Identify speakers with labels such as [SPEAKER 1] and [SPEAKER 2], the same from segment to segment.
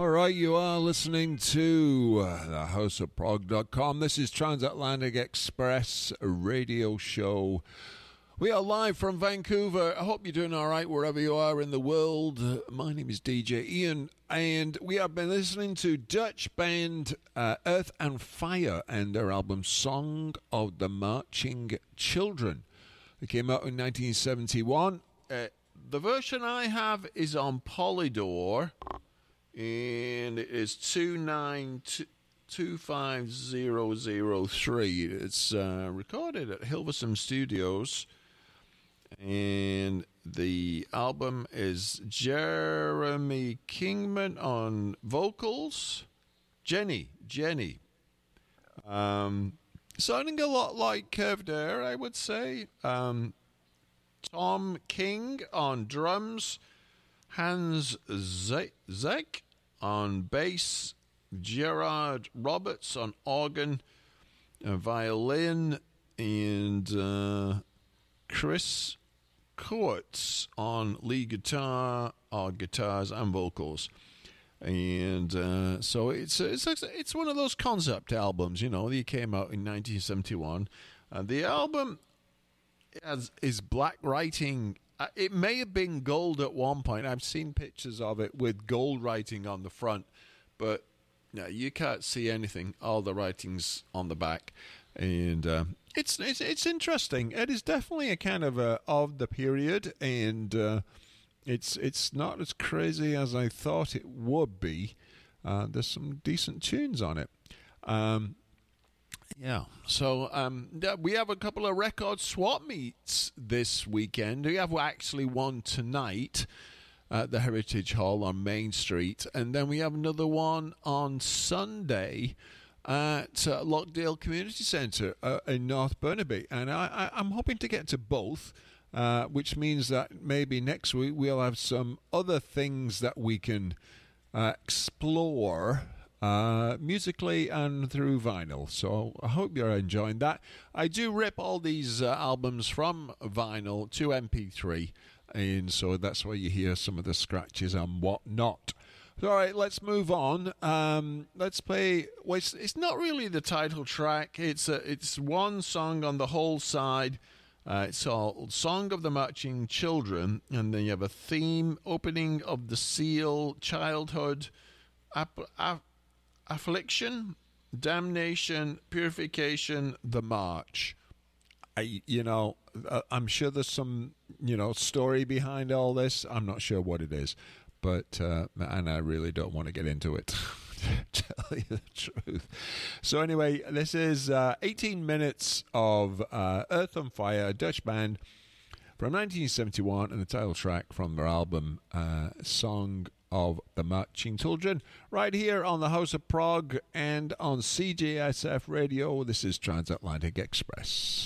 [SPEAKER 1] All right, you are listening to thehouseofprog.com. This is Transatlantic Express radio show. We are live from Vancouver. I hope you're doing all right wherever you are in the world. My name is DJ Ian, and we have been listening to Dutch band Earth and Fire and their album Song of the Marching Children. It came out in 1971. The version I have is on Polydor, and it is 2925003. It's recorded at Hilversum Studios, and the album is Jeremy Kingman on vocals. Jenny. Sounding a lot like Curved Air, I would say. Tom King on drums. Hans Zek on bass, Gerard Roberts on organ, violin, and Chris Coates on lead guitar, or guitars and vocals. And so it's one of those concept albums, you know. They came out in 1971. The album is black writing. It may have been gold at one point. I've seen pictures of it with gold writing on the front, but no, you can't see anything. All the writing's on the back, and it's interesting. It is definitely a kind of the period, and it's not as crazy as I thought it would be. There's some decent tunes on it. Yeah, so we have a couple of record swap meets this weekend. We have actually one tonight at the Heritage Hall on Main Street, and then we have another one on Sunday at Lockdale Community Centre in North Burnaby. And I'm hoping to get to both, which means that maybe next week we'll have some other things that we can explore musically and through vinyl. So I hope you're enjoying that. I do rip all these albums from vinyl to MP3, and so that's why you hear some of the scratches and whatnot. All right, let's move on. Let's play. Well, it's not really the title track. It's one song on the whole side. It's called Song of the Marching Children, and then you have a theme: opening of the seal, childhood, affliction, damnation, purification, the march. I'm sure there's some, story behind all this. I'm not sure what it is, but and I really don't want to get into it, to tell you the truth. So anyway, this is 18 minutes of Earth and Fire, a Dutch band from 1971, and the title track from their album Song of the Marching Children, right here on the House of Prog and on CJSF Radio. This is Transatlantic Express.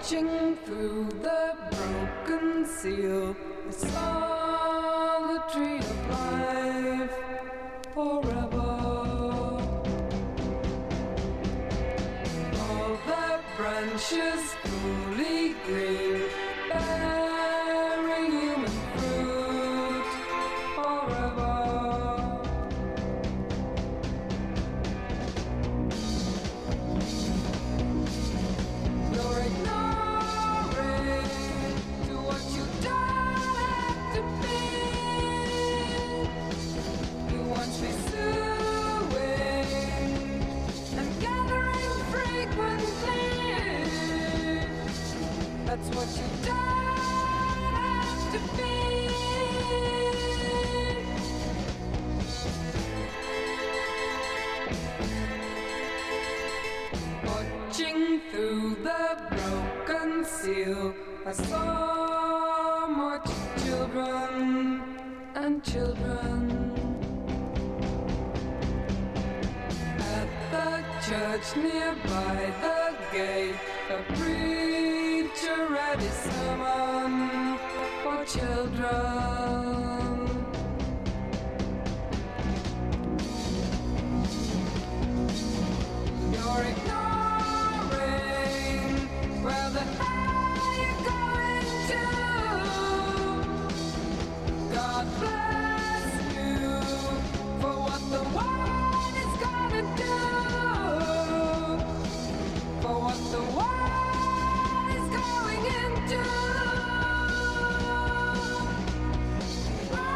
[SPEAKER 2] Watching through the broken seal, I saw the tree of life forever. All the branches fully green, bearing human fruit forever. You're ignoring to what you don't have to be. You watch me suing and gathering frequently. That's what you don't have to be. Watching through the broken seal, I saw much children and children. At the church nearby the gate, a preacher read his sermon for children. You're ignoring where the hell you're going to. God bless you for what the world is gonna do. For what the world is going into.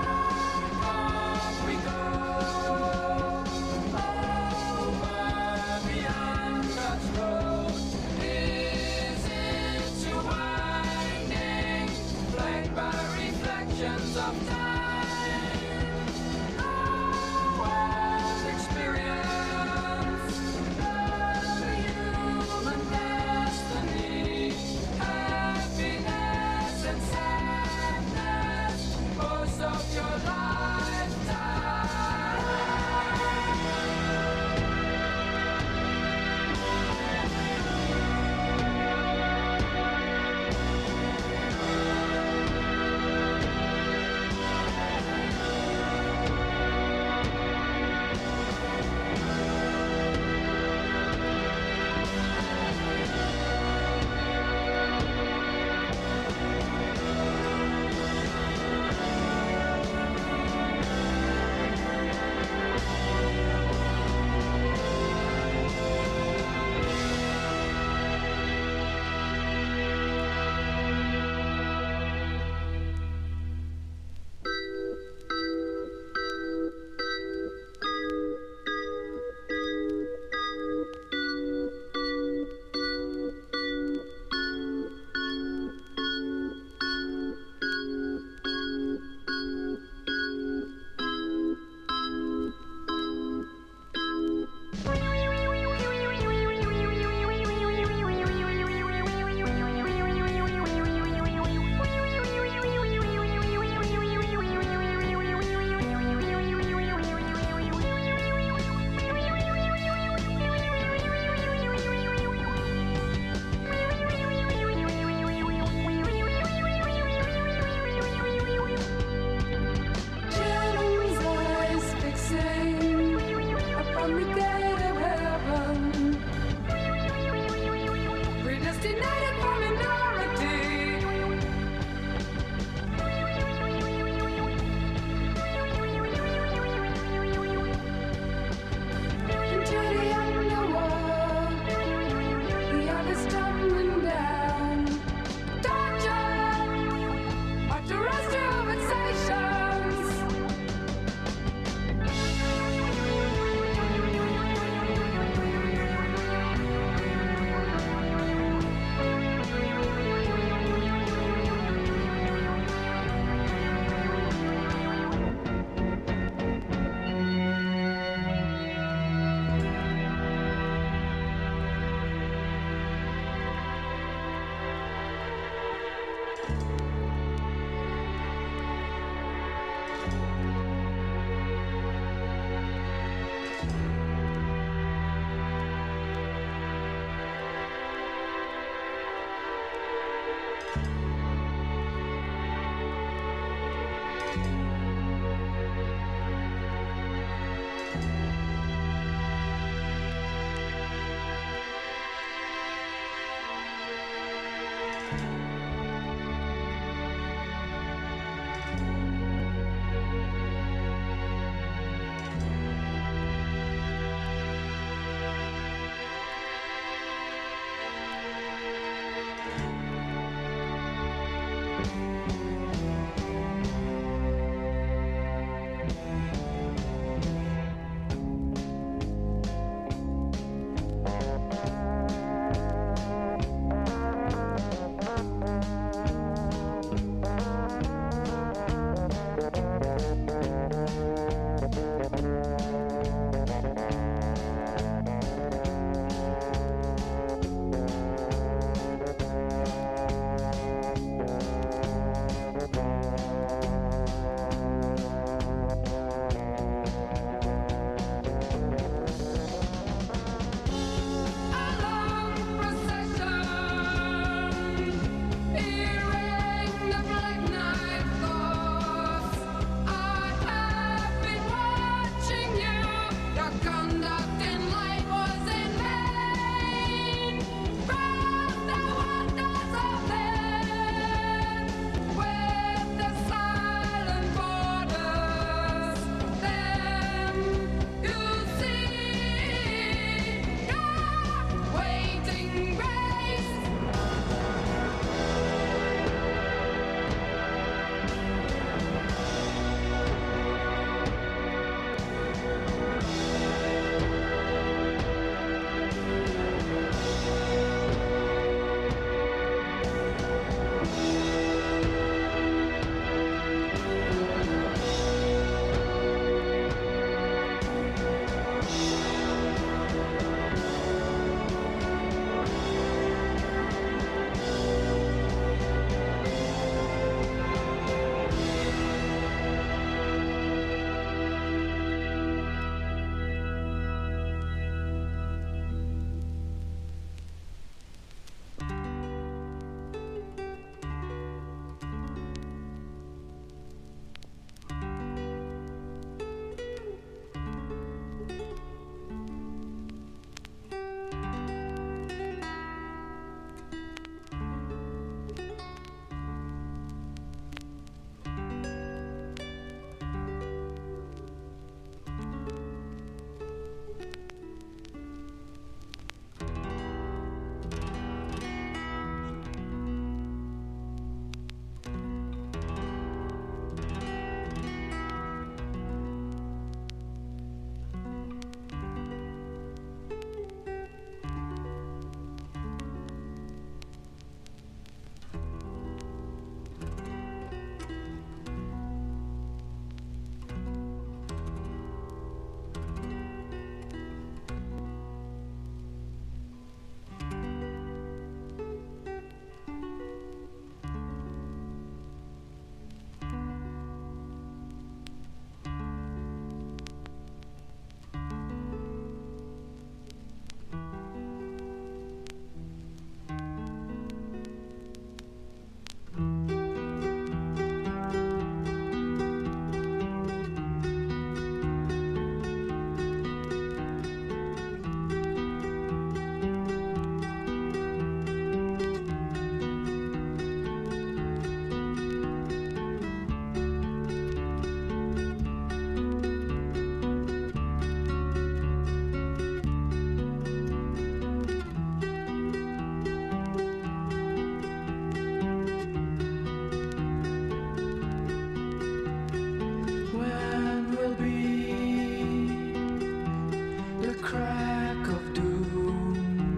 [SPEAKER 2] crack of doom?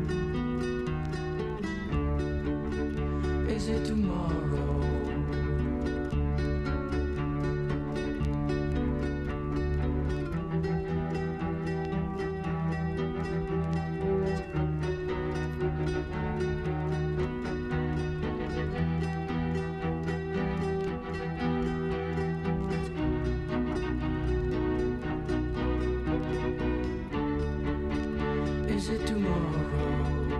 [SPEAKER 2] Is it tomorrow? Is it tomorrow?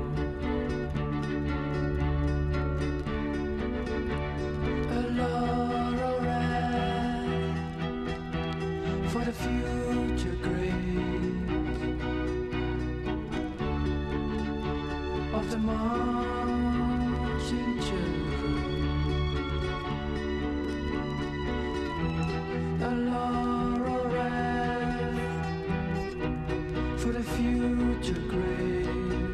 [SPEAKER 2] A laurel wreath for the future grace of the marching children. A laurel wreath for the future grace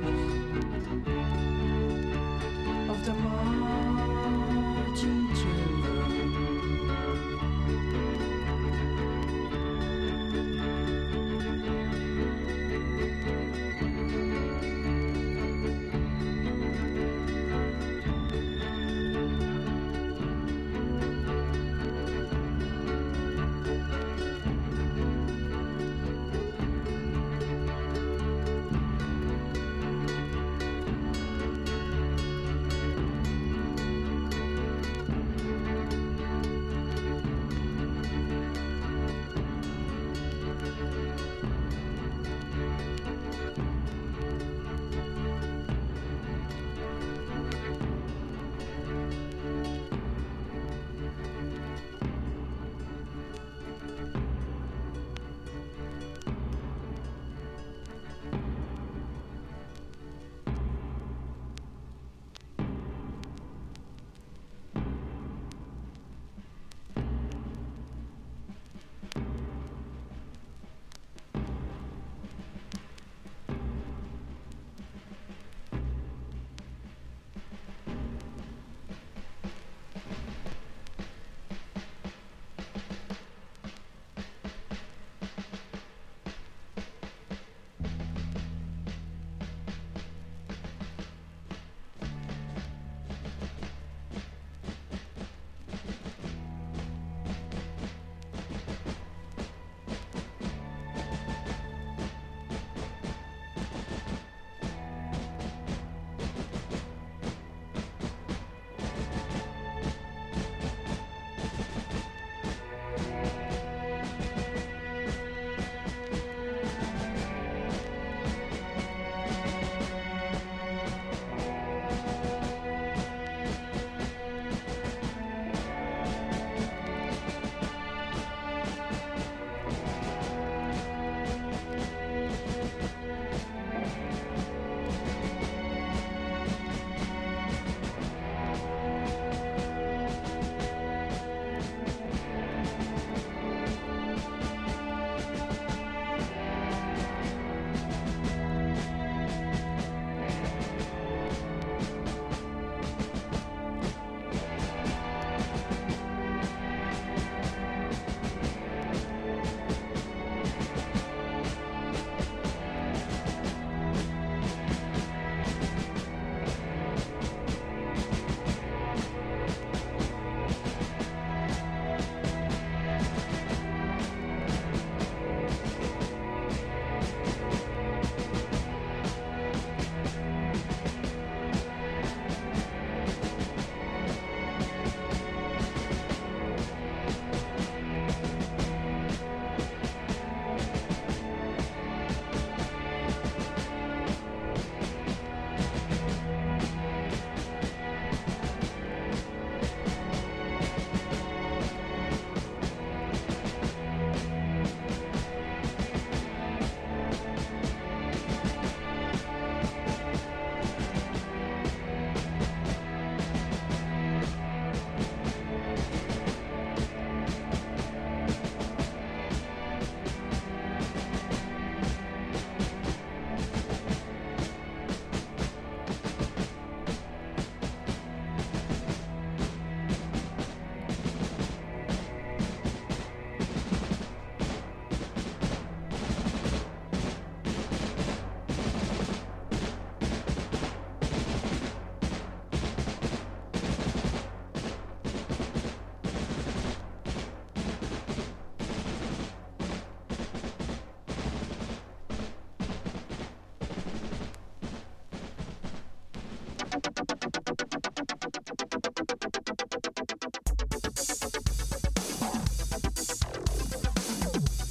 [SPEAKER 2] of the marching children.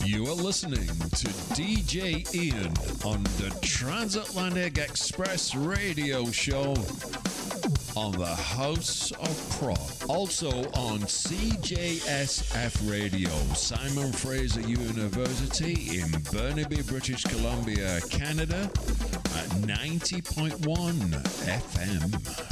[SPEAKER 1] You are listening to DJ Ian on the Transatlantic Express radio show on the House of Prog. Also on CJSF Radio, Simon Fraser University in Burnaby, British Columbia, Canada at 90.1 FM.